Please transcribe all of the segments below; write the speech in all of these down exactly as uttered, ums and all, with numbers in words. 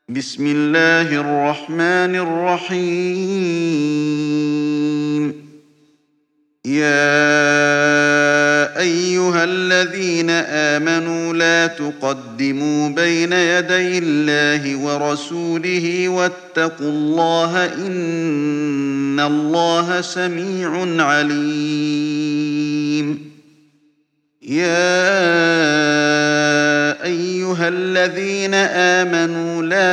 بسم الله الرحمن الرحيم. يا أيها الذين آمنوا لا تقدموا بين يدي الله ورسوله واتقوا الله إن الله سميع عليم. يا أيها الذين آمنوا لا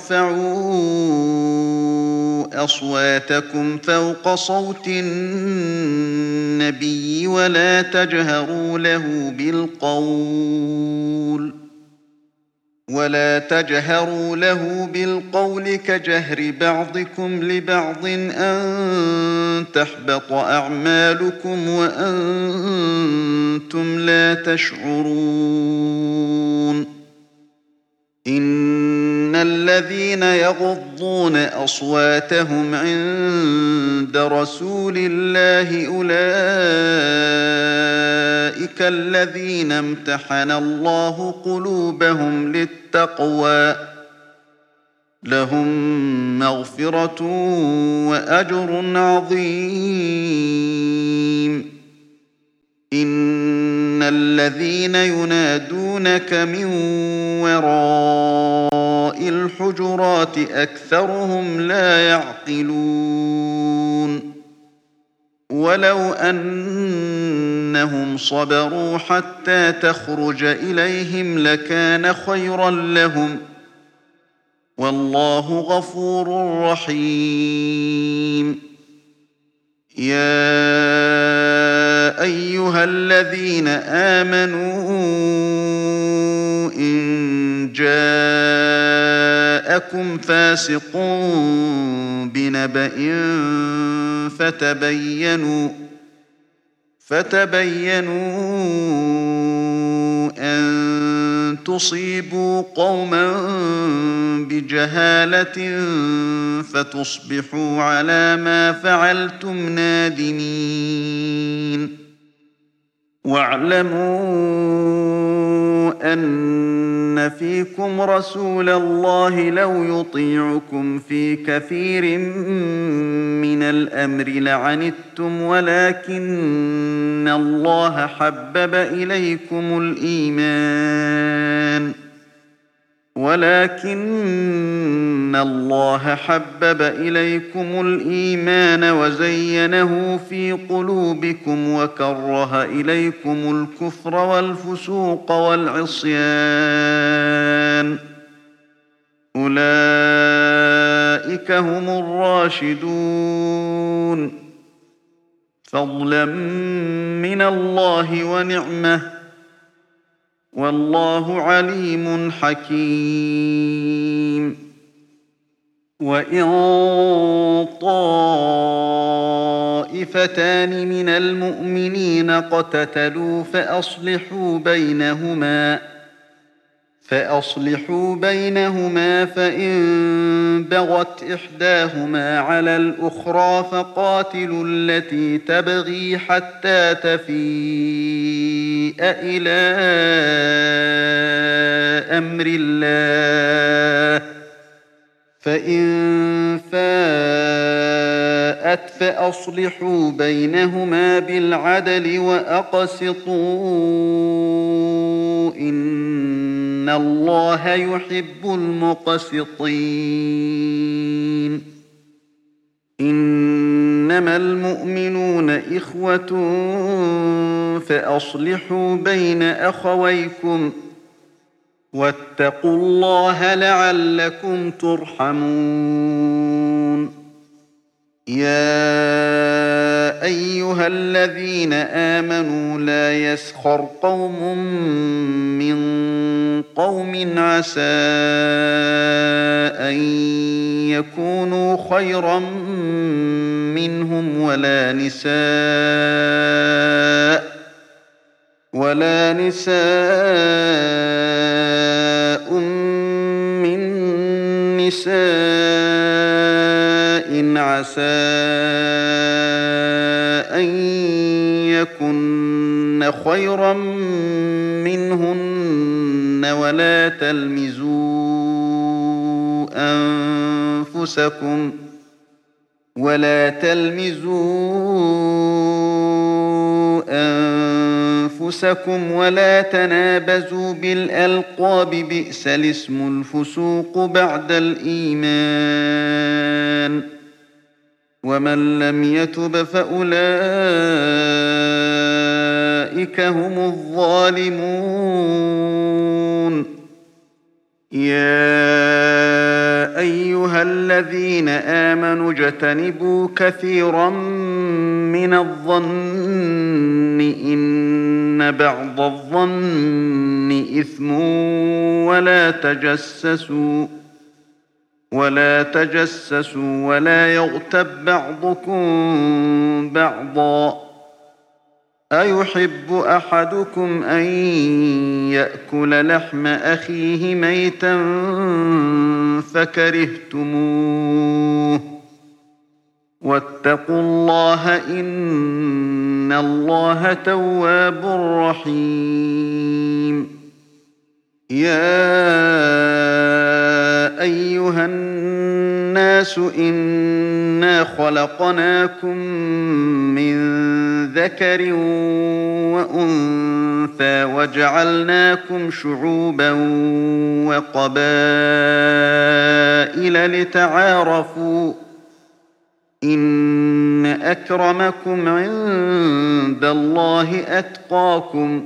ترفعوا أصواتكم فوق صوت النبي ولا تجهروا له بالقول ولا تجهروا له بالقول كجهر بعضكم لبعض أن تحبط أعمالكم وأنتم لا تشعرون. إن الذين يغضون أصواتهم عند رسول الله أولئك الذين امتحن الله قلوبهم للتقوى لهم مغفرة وأجر عظيم. إن الذين ينادونك من وراء الحجرات أكثرهم لا يعقلون. ولو أنهم صبروا حتى تخرج إليهم لكان خيرا لهم والله غفور رحيم. يا أيها الذين آمنوا إن جاءكم فاسق بنبأ فتبينوا فتبينوا أن تصيبوا قوما بجهالة فتصبحوا على ما فعلتم نادمين. واعلموا أن فيكم رسول الله لو يطيعكم في كثير من الأمر لعنتم ولكن الله حبب إليكم الإيمان ولكن الله حبب إليكم الإيمان وزينه في قلوبكم وكره إليكم الكفر والفسوق والعصيان أولئك هم الراشدون فضلا من الله ونعمه والله عليم حكيم. وإن طائفتان من المؤمنين اقتتلوا فأصلحوا بينهما فأصلحوا بينهما فإن بغت إحداهما على الأخرى فقاتلوا التي تبغي حتى تفيء إلى أمر الله فإن فاءت فأصلحوا بينهما بالعدل وأقسطوا إن الله يحب المقسطين. إنما المؤمنون إخوة فأصلحوا بين أخويكم واتقوا الله لعلكم ترحمون. يا أيها الذين آمنوا لا يسخر قوم من قوم عسى أن يكونوا خيرا منهم ولا نساء ولا نساء من نساء عسى أن يكن خيرا منهن ولا تلمزوا أنفسكم ولا تلمزوا أنفسكم ولا تنابزوا بالألقاب بئس الاسم الفسوق بعد الإيمان ومن لم يتب فأولئك هم الظالمون يا أيها الذين آمنوا اجتنبوا كثيرا من الظن إن بعض الظن إثم ولا تجسسوا ولا تجسسوا ولا يغتب بعضكم بعضا أيحب أحدكم أن يأكل لحم أخيه ميتا فكرهتموه واتقوا الله إن الله تواب رحيم يا أيها الناس إنا خلقناكم من ذكر وأنثى وجعلناكم شعوبا وقبائل لتعارفوا إن أكرمكم عند الله أتقاكم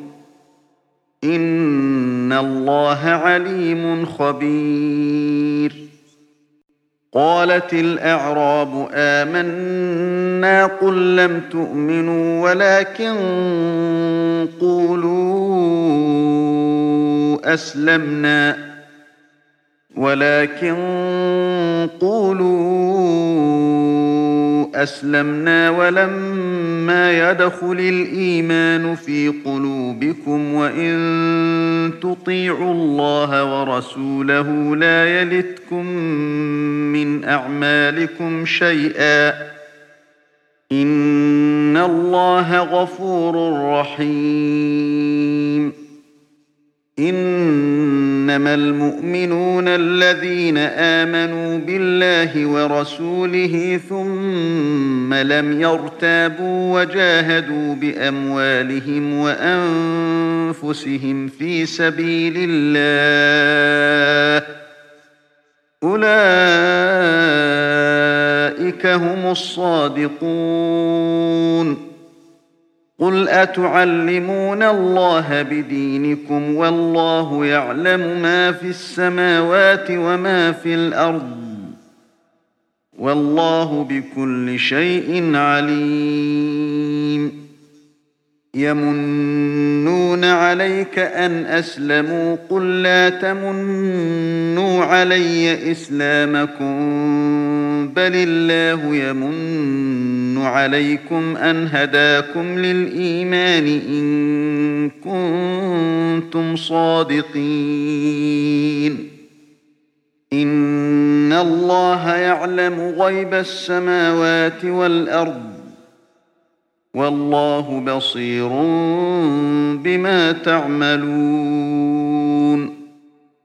إن الله عليم خبير قالت الأعراب آمنا قل لم تؤمنوا ولكن قولوا أسلمنا ولكن قولوا أسلمنا ولما يدخل الإيمان في قلوبكم وإن تطيعوا الله ورسوله لا يلتكم من أعمالكم شيئا إن الله غفور رحيم إنما المؤمنون الذين آمنوا بالله ورسوله ثم لم يرتابوا وجاهدوا بأموالهم وأنفسهم في سبيل الله أولئك هم الصادقون قل أتعلمون الله بدينكم والله يعلم ما في السماوات وما في الأرض والله بكل شيء عليم يمنون عليك أن أسلموا قل لا تمنوا علي إسلامكم بل الله يمن عليكم أن هداكم للإيمان إن كنتم صادقين إن الله يعلم غيب السماوات والأرض والله بصير بما تعملون